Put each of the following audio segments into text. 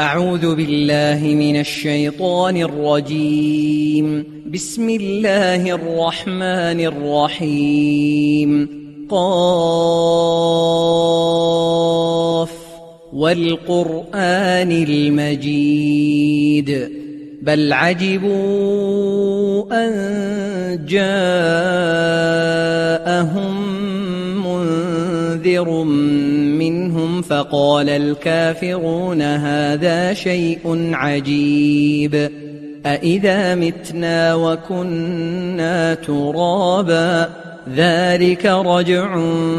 أعوذ بالله من الشيطان الرجيم. بسم الله الرحمن الرحيم. قاف والقرآن المجيد بل عجبوا أن جاءهم منذر منهم فقال الكافرون هذا شيء عجيب أإذا متنا وكنا ترابا ذلك رجع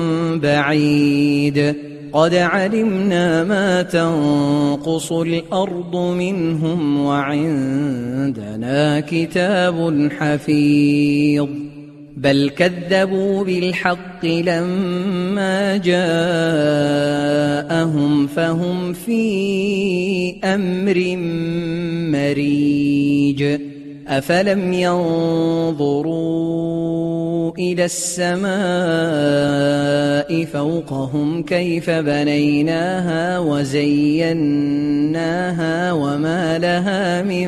بعيد قد علمنا ما تنقص الأرض منهم وعندنا كتاب حفيظ بل كذبوا بالحق لما جاءهم فهم في أمر مريج أفلم ينظروا إلى السماء فوقهم كيف بنيناها وزيناها وما لها من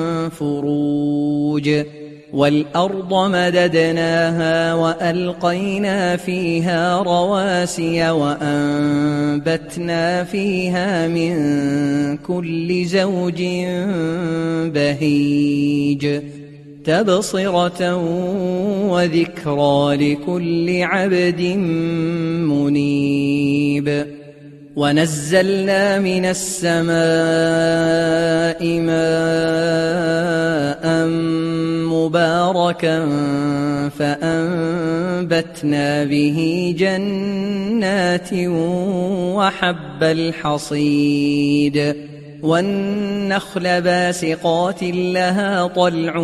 فروج والأرض مددناها وألقينا فيها رواسي وأنبتنا فيها من كل زوج بهيج تبصرة وذكرى لكل عبد منيب ونزلنا من السماء ماء مباركا فأنبتنا به جنات وحب الحصيد والنخل باسقات لها طلع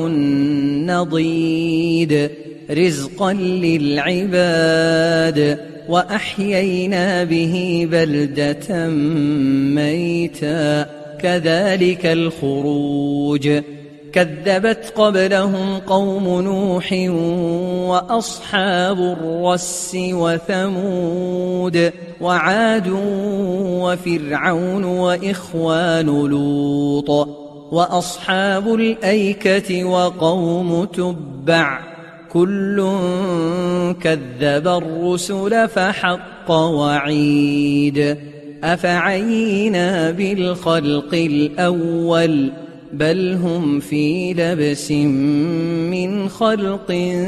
نضيد رزقا للعباد وأحيينا به بلدة ميتا كذلك الخروج كذبت قبلهم قوم نوح وأصحاب الرس وثمود وعاد وفرعون وإخوان لوط وأصحاب الأيكة وقوم تبع كل كذب الرسل فحق وعيد أفعينا بالخلق الأول بل هم في لبس من خلق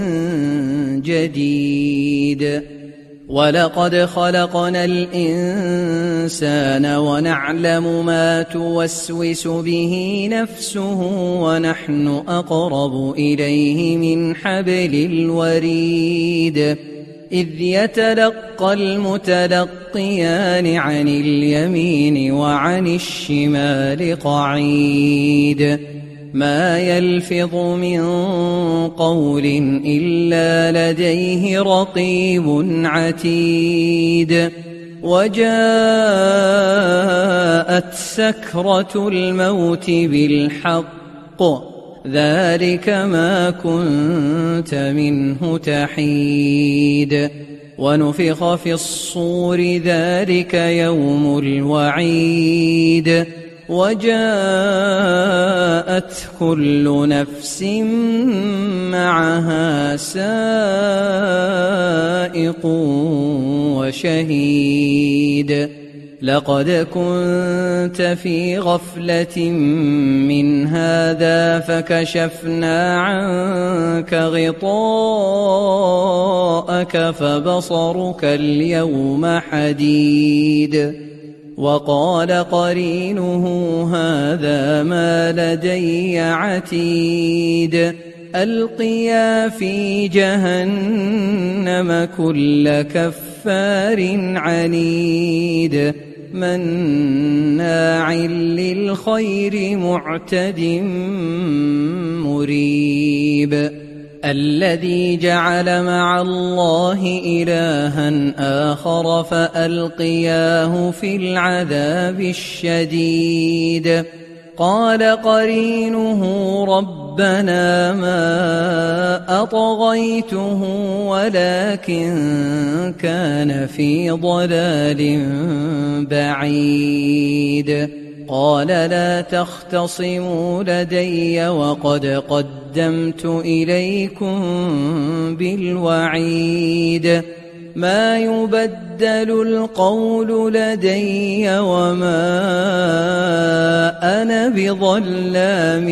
جديد ولقد خلقنا الإنسان ونعلم ما توسوس به نفسه ونحن أقرب إليه من حبل الوريد إذ يتلقى المتلقيان عن اليمين وعن الشمال قعيد ما يلفظ من قول إلا لديه رقيب عتيد وجاءت سكرة الموت بالحق ذلك ما كنت منه تحيد ونفخ في الصور ذلك يوم الوعيد وجاءت كل نفس معها سائق وشهيد لقد كنت في غفلة من هذا فكشفنا عنك غطاءك فبصرك اليوم حديد وقال قرينه هذا ما لدي عتيد ألقيا في جهنم كل كفار عنيد مناع للخير معتد مريب الذي جعل مع الله إلها آخر فألقياه في العذاب الشديد قال قرينه ربنا ما أطغيته ولكن كان في ضلال بعيد قال لا تختصموا لدي وقد قدمت إليكم بالوعيد ما يبدل القول لدي وما أنا بظلام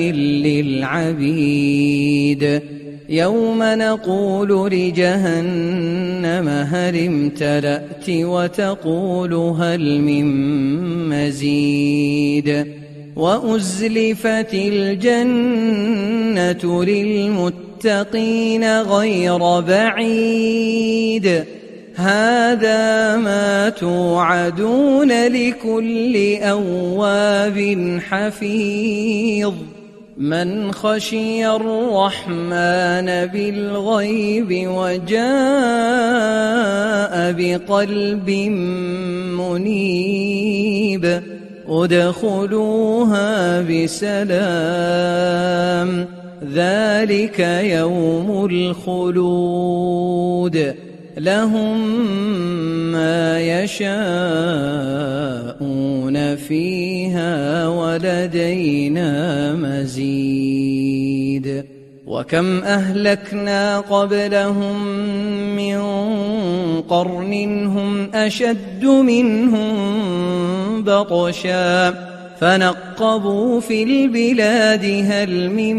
للعبيد يوم نقول لجهنم هل امتلأت وتقول هل من مزيد وأزلفت الجنة للمتقين غير بعيد هذا ما توعدون لكل أواب حفيظ من خشي الرحمن بالغيب وجاء بقلب منيب ادخلوها بسلام ذلك يوم الخلود لهم ما يشاءون فيها ولدينا مزيد وكم أهلكنا قبلهم من قرن هم أشد منهم بطشا فنقبوا في البلاد هل من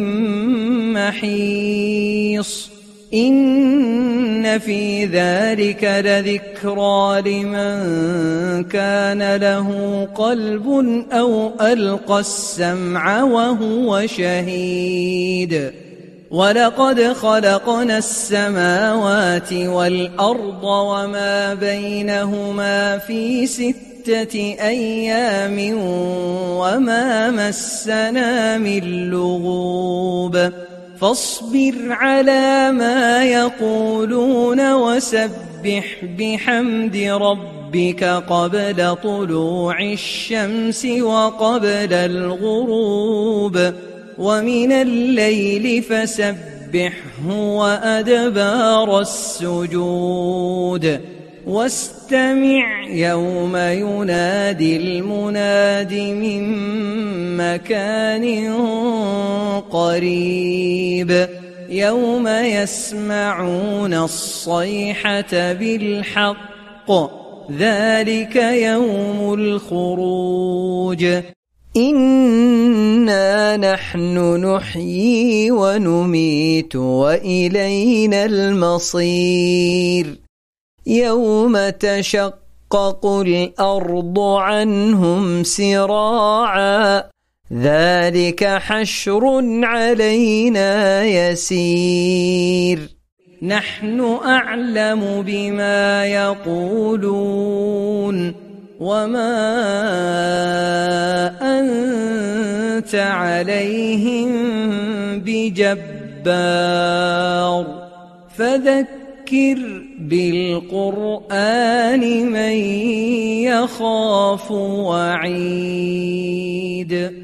محيص إن في ذلك لذكرى لمن كان له قلب أو ألقى السمع وهو شهيد ولقد خلقنا السماوات والأرض وما بينهما في 6 أيام وما مسنا من لغوب فاصبر على ما يقولون وسبح بحمد ربك قبل طلوع الشمس وقبل الغروب ومن الليل فسبحه وأدبار السجود واستمع يوم ينادي المناد من مكان قريب يوم يسمعون الصيحة بالحق ذلك يوم الخروج إنا نحن نحيي ونميت وإلينا المصير يوم تشقق الأرض عنهم سراعا ذلك حشر علينا يسير نحن أعلم بما يقولون وما أنت عليهم بجبار فذكر بالقرآن من يخاف وعيد